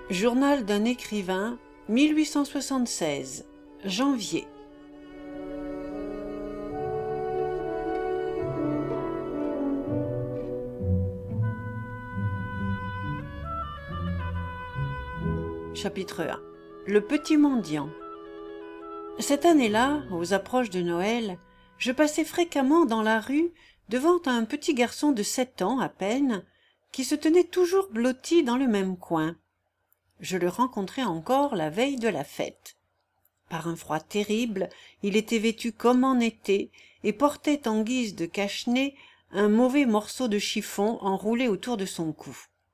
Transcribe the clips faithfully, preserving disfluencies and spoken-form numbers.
Journal d'un écrivain, mille huit cent soixante-seize, janvier. Chapitre un. Le petit mendiant. Cette année-là, aux approches de Noël, je passais fréquemment dans la rue devant un petit garçon de sept ans à peine, qui se tenait toujours blotti dans le même coin. Je le rencontrai encore la veille de la fête. Par un froid terrible, il était vêtu comme en été et portait en guise de cache-nez un mauvais morceau de chiffon enroulé autour de son cou.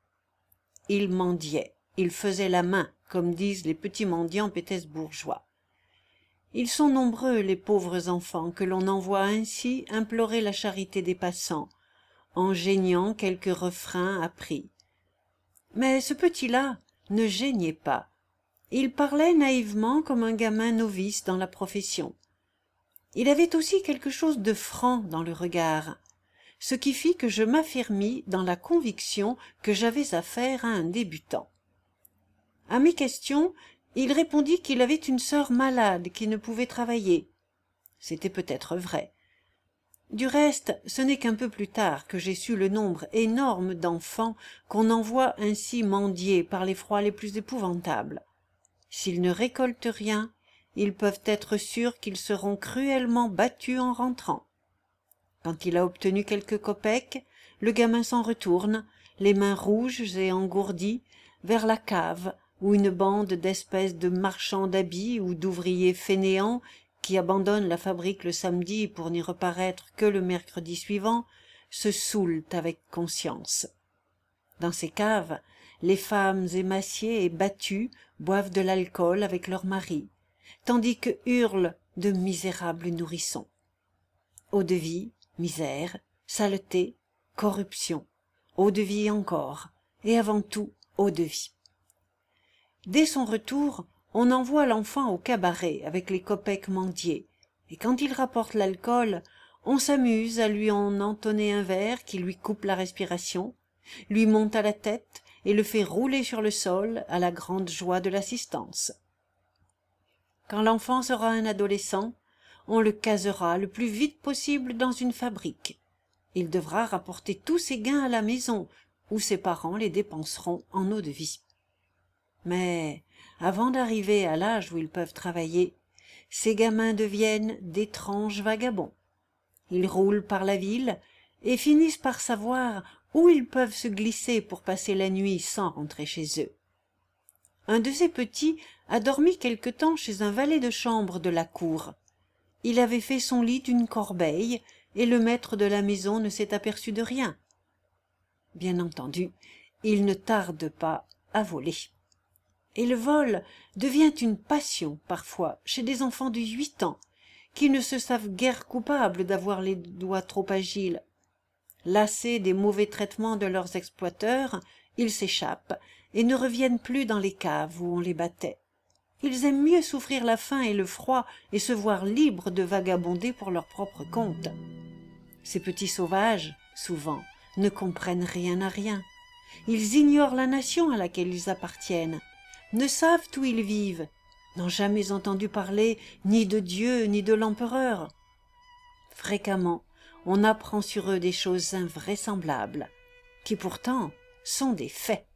Il mendiait, il faisait la main, comme disent les petits mendiants pétesbourgeois. Ils sont nombreux, les pauvres enfants, que l'on envoie ainsi implorer la charité des passants, en geignant quelques refrains appris. Mais ce petit-là ne geignait pas. Il parlait naïvement comme un gamin novice dans la profession. Il avait aussi quelque chose de franc dans le regard, ce qui fit que je m'affermis dans la conviction que j'avais affaire à un débutant. À mes questions, il répondit qu'il avait une sœur malade qui ne pouvait travailler. C'était peut-être vrai. Du reste, ce n'est qu'un peu plus tard que j'ai su le nombre énorme d'enfants qu'on envoie ainsi mendier par les froids les plus épouvantables. S'ils ne récoltent rien, ils peuvent être sûrs qu'ils seront cruellement battus en rentrant. Quand il a obtenu quelques kopecks, le gamin s'en retourne, les mains rouges et engourdies, vers la cave, où une bande d'espèces de marchands d'habits ou d'ouvriers fainéants qui abandonnent la fabrique le samedi pour n'y reparaître que le mercredi suivant, se saoulent avec conscience. Dans ces caves, les femmes émaciées et battues boivent de l'alcool avec leurs maris, tandis que hurlent de misérables nourrissons. Eau-de-vie, misère, saleté, corruption, eau-de-vie encore, et avant tout eau-de-vie. Dès son retour, on envoie l'enfant au cabaret avec les kopecks mendiés, et quand il rapporte l'alcool, on s'amuse à lui en entonner un verre qui lui coupe la respiration, lui monte à la tête et le fait rouler sur le sol à la grande joie de l'assistance. Quand l'enfant sera un adolescent, on le casera le plus vite possible dans une fabrique. Il devra rapporter tous ses gains à la maison, où ses parents les dépenseront en eau-de-vie. Mais avant d'arriver à l'âge où ils peuvent travailler, ces gamins deviennent d'étranges vagabonds. Ils roulent par la ville et finissent par savoir où ils peuvent se glisser pour passer la nuit sans rentrer chez eux. Un de ces petits a dormi quelque temps chez un valet de chambre de la cour. Il avait fait son lit d'une corbeille et le maître de la maison ne s'est aperçu de rien. Bien entendu, il ne tarde pas à voler. Et le vol devient une passion parfois chez des enfants de huit ans qui ne se savent guère coupables d'avoir les doigts trop agiles. Lassés des mauvais traitements de leurs exploiteurs, ils s'échappent et ne reviennent plus dans les caves où on les battait. Ils aiment mieux souffrir la faim et le froid et se voir libres de vagabonder pour leur propre compte. Ces petits sauvages, souvent, ne comprennent rien à rien. Ils ignorent la nation à laquelle ils appartiennent, ne savent où ils vivent, n'ont jamais entendu parler ni de Dieu ni de l'empereur. Fréquemment, on apprend sur eux des choses invraisemblables, qui pourtant sont des faits.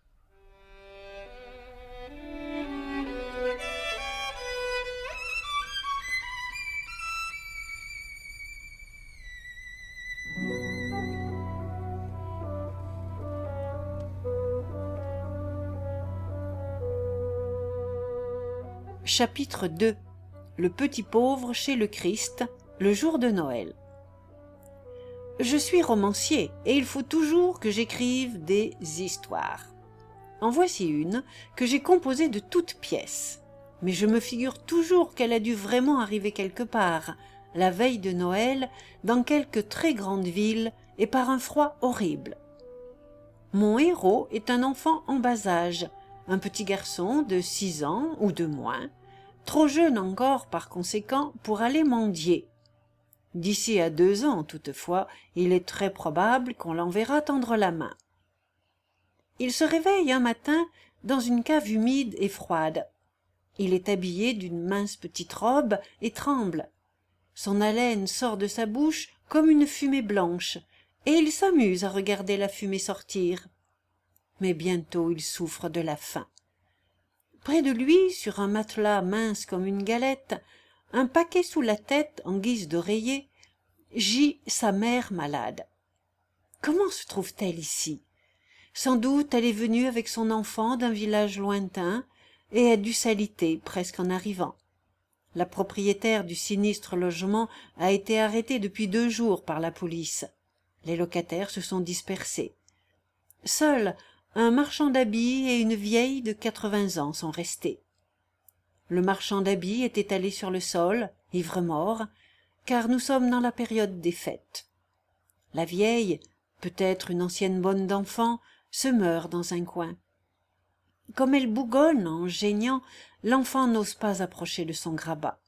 Chapitre deux. Le petit pauvre chez le Christ, le jour de Noël. Je suis romancier et il faut toujours que j'écrive des histoires. En voici une que j'ai composée de toutes pièces, mais je me figure toujours qu'elle a dû vraiment arriver quelque part, la veille de Noël, dans quelque très grande ville et par un froid horrible. Mon héros est un enfant en bas âge, un petit garçon de six ans ou de moins, trop jeune encore par conséquent pour aller mendier. D'ici à deux ans, toutefois, il est très probable qu'on l'enverra tendre la main. Il se réveille un matin dans une cave humide et froide. Il est habillé d'une mince petite robe et tremble. Son haleine sort de sa bouche comme une fumée blanche, et il s'amuse à regarder la fumée sortir. Mais bientôt il souffre de la faim. Près de lui, sur un matelas mince comme une galette, un paquet sous la tête en guise d'oreiller, gît sa mère malade. Comment se trouve-t-elle ici? Sans doute elle est venue avec son enfant d'un village lointain et a dû s'aliter presque en arrivant. La propriétaire du sinistre logement a été arrêtée depuis deux jours par la police. Les locataires se sont dispersés. Seuls un marchand d'habits et une vieille de quatre-vingts ans sont restés. Le marchand d'habits est étalé sur le sol, ivre-mort, car nous sommes dans la période des fêtes. La vieille, peut-être une ancienne bonne d'enfant, se meurt dans un coin. Comme elle bougonne en geignant, l'enfant n'ose pas approcher de son grabat.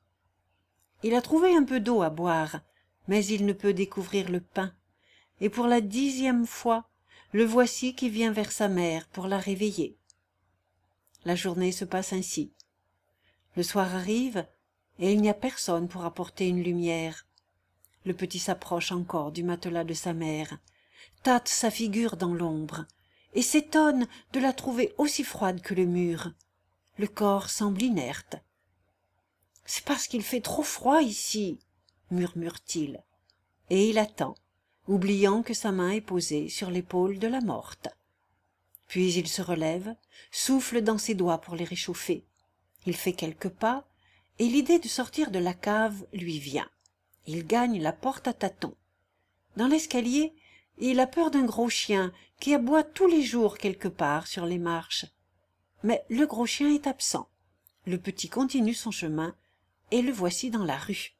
Il a trouvé un peu d'eau à boire, mais il ne peut découvrir le pain, et pour la dixième fois, le voici qui vient vers sa mère pour la réveiller. La journée se passe ainsi. Le soir arrive, et il n'y a personne pour apporter une lumière. Le petit s'approche encore du matelas de sa mère, tâte sa figure dans l'ombre, et s'étonne de la trouver aussi froide que le mur. Le corps semble inerte. « C'est parce qu'il fait trop froid ici, » murmure-t-il, et il attend, oubliant que sa main est posée sur l'épaule de la morte. Puis il se relève, souffle dans ses doigts pour les réchauffer. Il fait quelques pas, et l'idée de sortir de la cave lui vient. Il gagne la porte à tâtons. Dans l'escalier, il a peur d'un gros chien qui aboie tous les jours quelque part sur les marches. Mais le gros chien est absent. Le petit continue son chemin, et le voici dans la rue.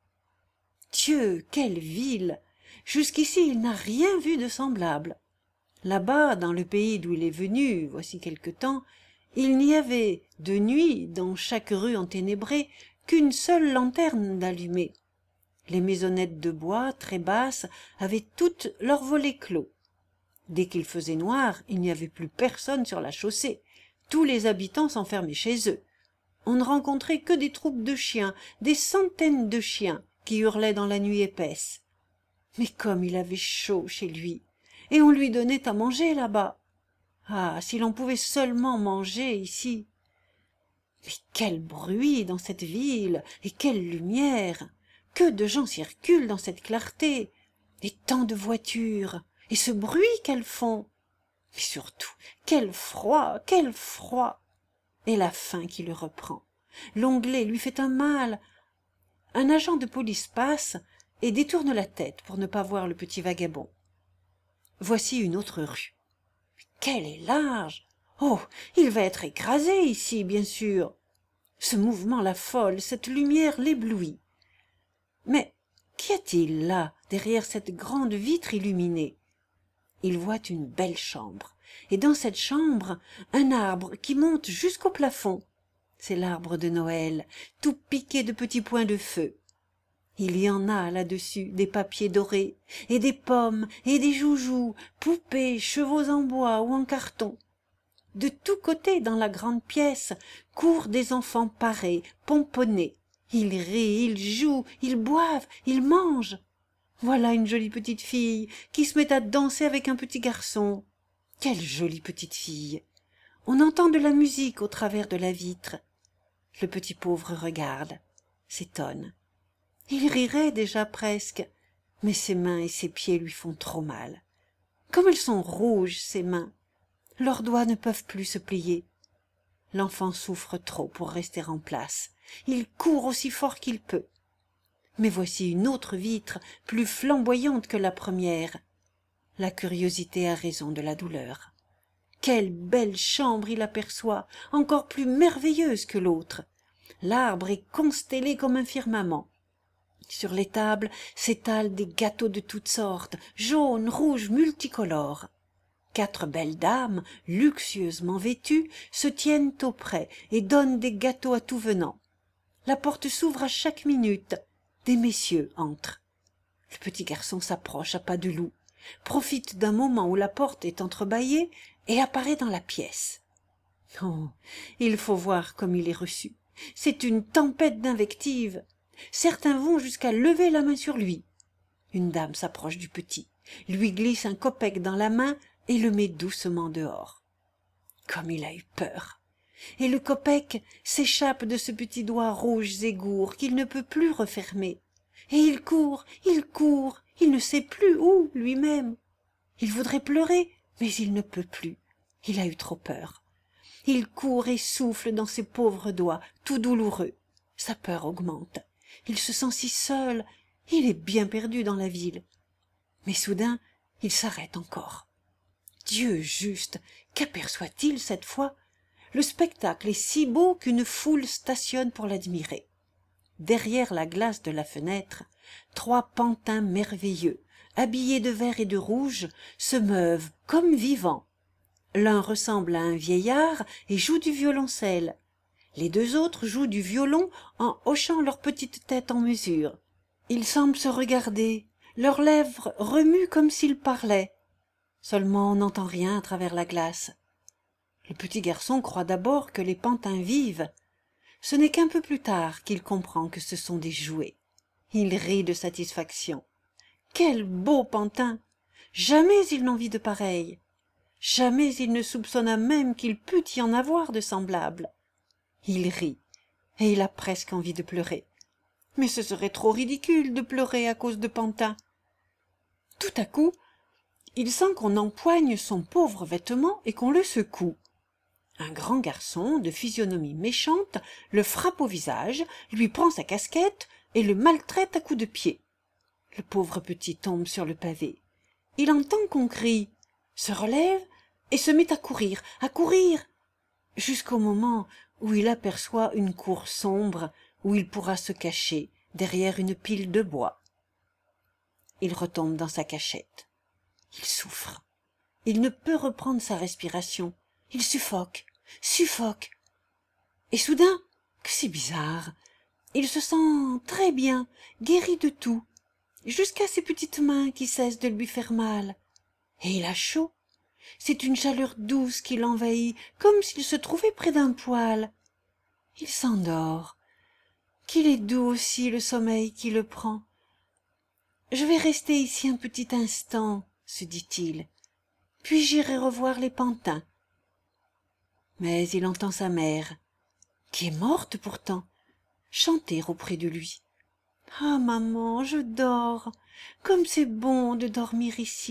Dieu, quelle ville! Jusqu'ici, il n'a rien vu de semblable. Là-bas, dans le pays d'où il est venu, voici quelque temps, il n'y avait, de nuit, dans chaque rue enténébrée, qu'une seule lanterne d'allumée. Les maisonnettes de bois, très basses, avaient toutes leurs volets clos. Dès qu'il faisait noir, il n'y avait plus personne sur la chaussée. Tous les habitants s'enfermaient chez eux. On ne rencontrait que des troupes de chiens, des centaines de chiens, qui hurlaient dans la nuit épaisse. Mais comme il avait chaud chez lui, et on lui donnait à manger là-bas. Ah, si l'on pouvait seulement manger ici! Mais quel bruit dans cette ville, et quelle lumière! Que de gens circulent dans cette clarté, et tant de voitures, et ce bruit qu'elles font! Mais surtout, quel froid, quel froid! Et la faim qui le reprend. L'onglet lui fait un mal. Un agent de police passe et détourne la tête pour ne pas voir le petit vagabond. Voici une autre rue. Qu'elle est large! Oh, il va être écrasé ici, bien sûr. Ce mouvement l'affole, cette lumière l'éblouit. Mais qu'y a-t-il là, derrière cette grande vitre illuminée? Il voit une belle chambre, et dans cette chambre, un arbre qui monte jusqu'au plafond. C'est l'arbre de Noël, tout piqué de petits points de feu. Il y en a là-dessus des papiers dorés, et des pommes, et des joujoux, poupées, chevaux en bois ou en carton. De tous côtés dans la grande pièce courent des enfants parés, pomponnés. Ils rient, ils jouent, ils boivent, ils mangent. Voilà une jolie petite fille qui se met à danser avec un petit garçon. Quelle jolie petite fille! On entend de la musique au travers de la vitre. Le petit pauvre regarde, s'étonne. Il rirait déjà presque, mais ses mains et ses pieds lui font trop mal. Comme elles sont rouges, ses mains. Leurs doigts ne peuvent plus se plier. L'enfant souffre trop pour rester en place. Il court aussi fort qu'il peut. Mais voici une autre vitre, plus flamboyante que la première. La curiosité a raison de la douleur. Quelle belle chambre il aperçoit, encore plus merveilleuse que l'autre. L'arbre est constellé comme un firmament. Sur les tables s'étalent des gâteaux de toutes sortes, jaunes, rouges, multicolores. Quatre belles dames, luxueusement vêtues, se tiennent auprès et donnent des gâteaux à tout venant. La porte s'ouvre à chaque minute. Des messieurs entrent. Le petit garçon s'approche à pas de loup, profite d'un moment où la porte est entrebâillée et apparaît dans la pièce. Oh, il faut voir comme il est reçu. C'est une tempête d'invectives. Certains vont jusqu'à lever la main sur lui. Une dame s'approche du petit, lui glisse un kopek dans la main et le met doucement dehors. Comme il a eu peur. Et le kopek s'échappe de ce petit doigt rouge et gourd qu'il ne peut plus refermer. Et il court, il court, il ne sait plus où lui-même. Il voudrait pleurer, mais il ne peut plus. Il a eu trop peur. Il court et souffle dans ses pauvres doigts, tout douloureux. Sa peur augmente. Il se sent si seul. Il est bien perdu dans la ville. Mais soudain, il s'arrête encore. Dieu juste, qu'aperçoit-il cette fois? Le spectacle est si beau qu'une foule stationne pour l'admirer. Derrière la glace de la fenêtre, trois pantins merveilleux, habillés de vert et de rouge, se meuvent comme vivants. L'un ressemble à un vieillard et joue du violoncelle. Les deux autres jouent du violon en hochant leur petite tête en mesure. Ils semblent se regarder, leurs lèvres remuent comme s'ils parlaient. Seulement on n'entend rien à travers la glace. Le petit garçon croit d'abord que les pantins vivent. Ce n'est qu'un peu plus tard qu'il comprend que ce sont des jouets. Il rit de satisfaction. Quel beau pantin! Jamais il n'en vit de pareil. Jamais il ne soupçonna même qu'il pût y en avoir de semblables. Il rit, et il a presque envie de pleurer. Mais ce serait trop ridicule de pleurer à cause de pantins. Tout à coup, il sent qu'on empoigne son pauvre vêtement et qu'on le secoue. Un grand garçon, de physionomie méchante, le frappe au visage, lui prend sa casquette et le maltraite à coups de pied. Le pauvre petit tombe sur le pavé. Il entend qu'on crie, se relève et se met à courir, à courir, jusqu'au moment où il aperçoit une cour sombre où il pourra se cacher derrière une pile de bois. Il retombe dans sa cachette. Il souffre. Il ne peut reprendre sa respiration. Il suffoque, suffoque. Et soudain, que c'est bizarre, il se sent très bien, guéri de tout, jusqu'à ses petites mains qui cessent de lui faire mal. Et il a chaud. C'est une chaleur douce qui l'envahit, comme s'il se trouvait près d'un poêle. Il s'endort. Qu'il est doux aussi le sommeil qui le prend. Je vais rester ici un petit instant, se dit-il, puis j'irai revoir les pantins. Mais il entend sa mère, qui est morte pourtant, chanter auprès de lui. « Ah, maman, je dors, comme c'est bon de dormir ici. »«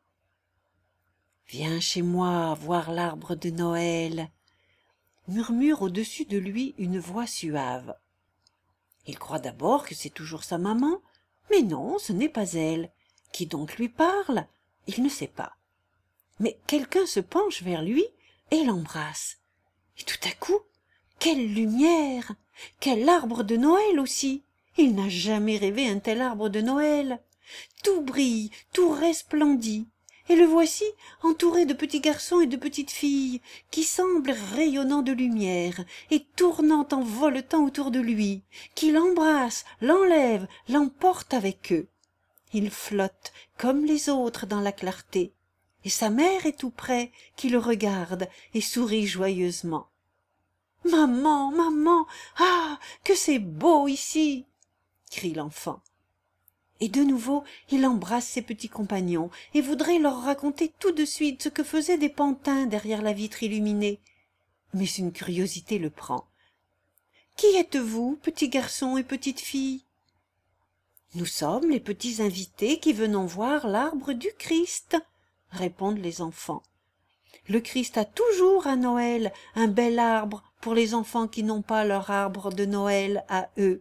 Viens chez moi voir l'arbre de Noël, » murmure au-dessus de lui une voix suave. Il croit d'abord que c'est toujours sa maman, mais non, ce n'est pas elle. Qui donc lui parle? Il ne sait pas. Mais quelqu'un se penche vers lui et l'embrasse. Et tout à coup, quelle lumière! Quel arbre de Noël aussi! Il n'a jamais rêvé un tel arbre de Noël. Tout brille, tout resplendit. Et le voici entouré de petits garçons et de petites filles qui semblent rayonnant de lumière et tournant en voletant autour de lui, qui l'embrassent, l'enlèvent, l'emportent avec eux. Il flotte comme les autres dans la clarté, et sa mère est tout près qui le regarde et sourit joyeusement. « Maman, maman, ah, que c'est beau ici !» crie l'enfant. Et de nouveau il embrasse ses petits compagnons et voudrait leur raconter tout de suite ce que faisaient des pantins derrière la vitre illuminée. Mais une curiosité le prend. « Qui êtes-vous, petits garçons et petites filles ?»« Nous sommes les petits invités qui venons voir l'arbre du Christ, » répondent les enfants. Le Christ a toujours à Noël un bel arbre pour les enfants qui n'ont pas leur arbre de Noël à eux.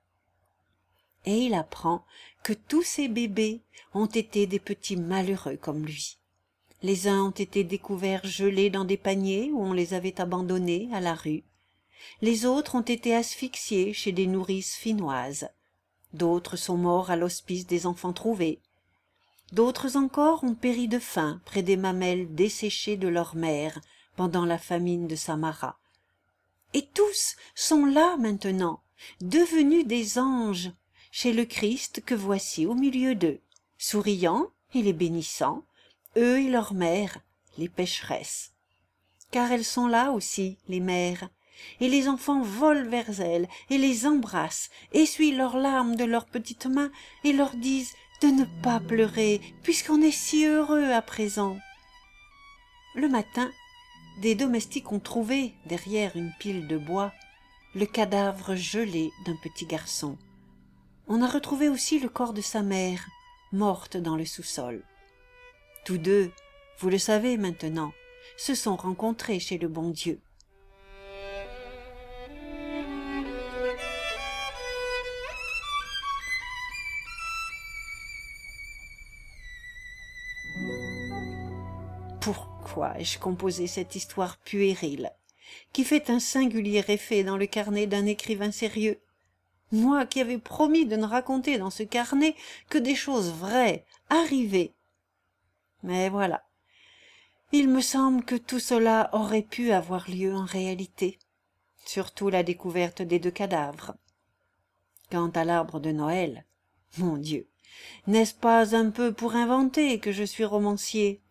Et il apprend que tous ces bébés ont été des petits malheureux comme lui. Les uns ont été découverts gelés dans des paniers où on les avait abandonnés à la rue. Les autres ont été asphyxiés chez des nourrices finnoises. D'autres sont morts à l'hospice des enfants trouvés. D'autres encore ont péri de faim près des mamelles desséchées de leur mère pendant la famine de Samara. Et tous sont là maintenant, devenus des anges, chez le Christ que voici au milieu d'eux, souriant et les bénissant, eux et leur mère, les pécheresses. car elles sont là aussi, les mères, et les enfants volent vers elles et les embrassent, essuient leurs larmes de leurs petites mains et leur disent de ne pas pleurer, puisqu'on est si heureux à présent. Le matin, des domestiques ont trouvé, derrière une pile de bois, le cadavre gelé d'un petit garçon. On a retrouvé aussi le corps de sa mère, morte dans le sous-sol. Tous deux, vous le savez maintenant, se sont rencontrés chez le bon Dieu. Pourquoi ai-je composé cette histoire puérile, qui fait un singulier effet dans le carnet d'un écrivain sérieux? Moi qui avais promis de ne raconter dans ce carnet que des choses vraies, arrivées. Mais voilà, il me semble que tout cela aurait pu avoir lieu en réalité, surtout la découverte des deux cadavres. Quant à l'arbre de Noël, mon Dieu, n'est-ce pas un peu pour inventer que je suis romancier?